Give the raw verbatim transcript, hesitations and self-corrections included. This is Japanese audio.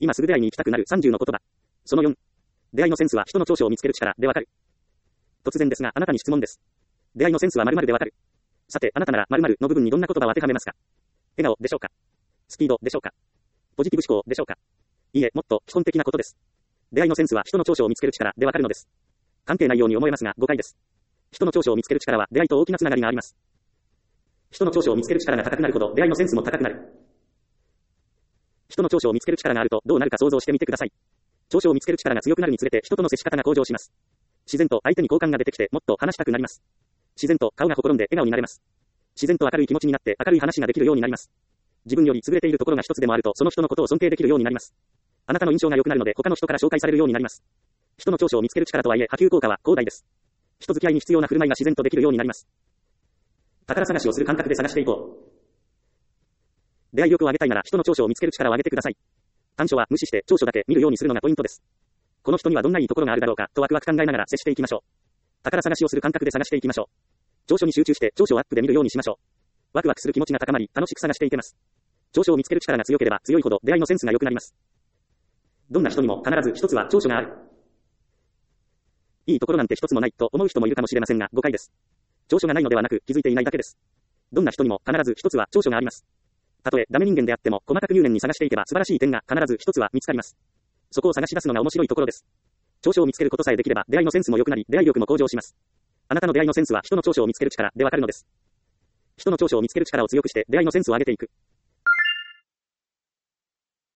今すぐ出会いに行きたくなるさんじゅうの言葉。そのよん。出会いのセンスは人の長所を見つける力でわかる。突然ですが、あなたに質問です。出会いのセンスは〇〇でわかる。さて、あなたなら〇〇の部分にどんな言葉を当てはめますか？笑顔でしょうか？スピードでしょうか？ポジティブ思考でしょうか？いいえ、もっと基本的なことです。出会いのセンスは人の長所を見つける力でわかるのです。関係ないように思えますが、誤解です。人の長所を見つける力は出会いと大きなつながりがあります。人の長所を見つける力が高くなるほど出会いのセンスも高くなる。人の長所を見つける力があるとどうなるか想像してみてください。長所を見つける力が強くなるにつれて人との接し方が向上します。自然と相手に好感が出てきてもっと話したくなります。自然と顔がほころんで笑顔になれます。自然と明るい気持ちになって明るい話ができるようになります。自分より優れているところが一つでもあるとその人のことを尊敬できるようになります。あなたの印象が良くなるので他の人から紹介されるようになります。人の長所を見つける力とはいえ波及効果は広大です。人付き合いに必要な振る舞いが自然とできるようになります。宝探しをする感覚で探していこう。出会い力を上げたいなら人の長所を見つける力を上げてください。短所は無視して長所だけ見るようにするのがポイントです。この人にはどんないいところがあるだろうかとワクワク考えながら接していきましょう。宝探しをする感覚で探していきましょう。長所に集中して長所をアップで見るようにしましょう。ワクワクする気持ちが高まり楽しく探していけます。長所を見つける力が強ければ強いほど出会いのセンスが良くなります。どんな人にも必ず一つは長所がある。いいところなんて一つもないと思う人もいるかもしれませんが誤解です。長所がないのではなく気づいていないだけです。どんな人にも必ず一つは長所があります。たとえダメ人間であっても細かく入念に探していけば素晴らしい点が必ず一つは見つかります。そこを探し出すのが面白いところです。長所を見つけることさえできれば出会いのセンスも良くなり出会い力も向上します。あなたの出会いのセンスは人の長所を見つける力でわかるのです。人の長所を見つける力を強くして出会いのセンスを上げていく。